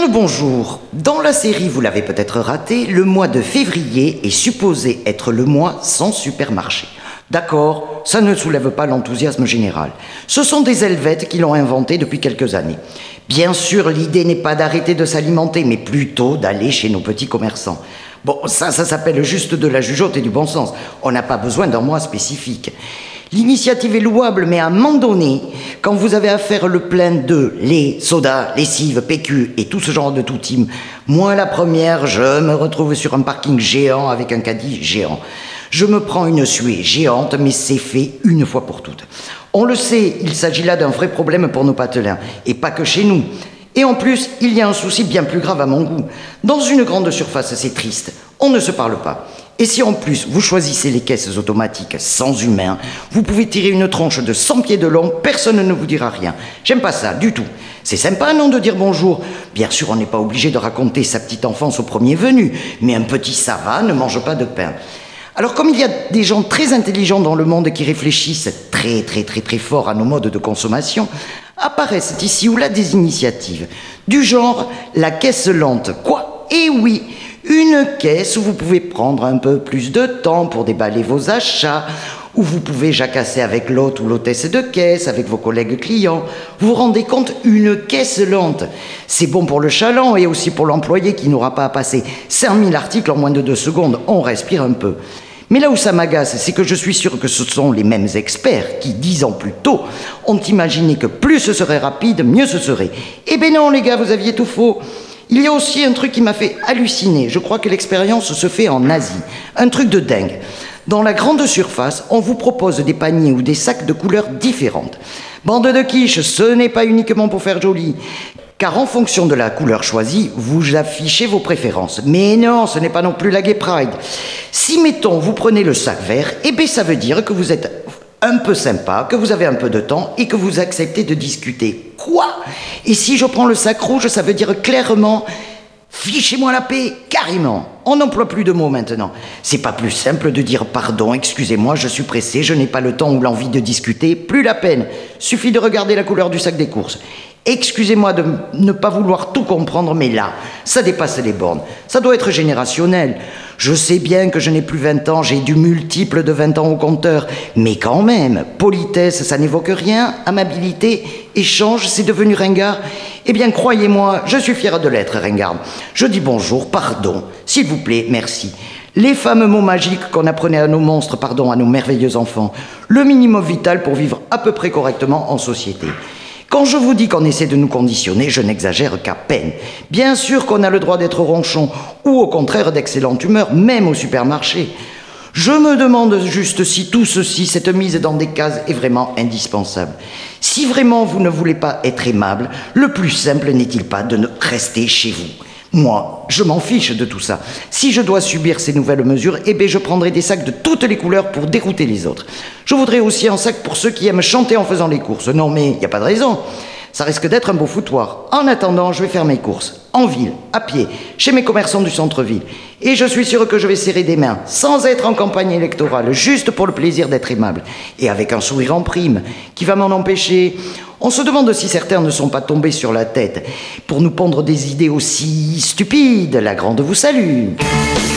le bonjour. Dans la série, vous l'avez peut-être raté, le mois de février est supposé être le mois sans supermarché. D'accord, ça ne soulève pas l'enthousiasme général. Ce sont des Helvètes qui l'ont inventé depuis quelques années. Bien sûr, l'idée n'est pas d'arrêter de s'alimenter, mais plutôt d'aller chez nos petits commerçants. Bon, ça s'appelle juste de la jugeote et du bon sens. On n'a pas besoin d'un mois spécifique. L'initiative est louable, mais à un moment donné, quand vous avez à faire le plein de lait, soda, lessive, PQ et tout ce genre de tout team, moi la première, je me retrouve sur un parking géant avec un caddie géant. Je me prends une suée géante, mais c'est fait une fois pour toutes. On le sait, il s'agit là d'un vrai problème pour nos patelins, et pas que chez nous. Et en plus, il y a un souci bien plus grave à mon goût. Dans une grande surface, c'est triste, on ne se parle pas. Et si en plus vous choisissez les caisses automatiques sans humain, vous pouvez tirer une tronche de 100 pieds de long, personne ne vous dira rien. J'aime pas ça, du tout. C'est sympa, non, de dire bonjour. Bien sûr, on n'est pas obligé de raconter sa petite enfance au premier venu, mais un petit ça va ne mange pas de pain. Alors comme il y a des gens très intelligents dans le monde qui réfléchissent très fort à nos modes de consommation, apparaissent ici ou là des initiatives, du genre la caisse lente. Quoi ? Eh oui, une caisse où vous pouvez prendre un peu plus de temps pour déballer vos achats, où vous pouvez jacasser avec l'hôte ou l'hôtesse de caisse, avec vos collègues clients. Vous vous rendez compte, une caisse lente. C'est bon pour le chaland et aussi pour l'employé qui n'aura pas à passer 5000 articles en moins de 2 secondes. On respire un peu. Mais là où ça m'agace, c'est que je suis sûr que ce sont les mêmes experts qui, 10 ans plus tôt, ont imaginé que plus ce serait rapide, mieux ce serait. Eh ben non les gars, vous aviez tout faux. Il y a aussi un truc qui m'a fait halluciner. Je crois que l'expérience se fait en Asie. Un truc de dingue. Dans la grande surface, on vous propose des paniers ou des sacs de couleurs différentes. Bande de quiche, ce n'est pas uniquement pour faire joli. Car en fonction de la couleur choisie, vous affichez vos préférences. Mais non, ce n'est pas non plus la Gay Pride. Si, mettons, vous prenez le sac vert, eh bien ça veut dire que vous êtes un peu sympa, que vous avez un peu de temps et que vous acceptez de discuter. Quoi ? Et si je prends le sac rouge, ça veut dire clairement fichez-moi la paix, carrément. On n'emploie plus de mots maintenant. C'est pas plus simple de dire pardon, excusez-moi, je suis pressé, je n'ai pas le temps ou l'envie de discuter, plus la peine. Suffit de regarder la couleur du sac des courses. Excusez-moi de ne pas vouloir tout comprendre, mais là, ça dépasse les bornes. Ça doit être générationnel. Je sais bien que je n'ai plus 20 ans, j'ai du multiple de 20 ans au compteur. Mais quand même, politesse, ça n'évoque rien. Amabilité, échange, c'est devenu ringard. Eh bien, croyez-moi, je suis fier de l'être, ringarde. Je dis bonjour, pardon, s'il vous plaît, merci. Les fameux mots magiques qu'on apprenait à nos monstres, pardon, à nos merveilleux enfants. Le minimum vital pour vivre à peu près correctement en société. Quand je vous dis qu'on essaie de nous conditionner, je n'exagère qu'à peine. Bien sûr qu'on a le droit d'être ronchon, ou au contraire d'excellente humeur, même au supermarché. Je me demande juste si tout ceci, cette mise dans des cases, est vraiment indispensable. Si vraiment vous ne voulez pas être aimable, le plus simple n'est-il pas de ne rester chez vous ? Moi, je m'en fiche de tout ça. Si je dois subir ces nouvelles mesures, eh bien je prendrai des sacs de toutes les couleurs pour dérouter les autres. Je voudrais aussi un sac pour ceux qui aiment chanter en faisant les courses. Non mais, il n'y a pas de raison. Ça risque d'être un beau foutoir. En attendant, je vais faire mes courses. En ville, à pied, chez mes commerçants du centre-ville. Et je suis sûr que je vais serrer des mains, sans être en campagne électorale, juste pour le plaisir d'être aimable. Et avec un sourire en prime, qui va m'en empêcher. On se demande si certains ne sont pas tombés sur la tête pour nous pondre des idées aussi stupides. La grande vous salue.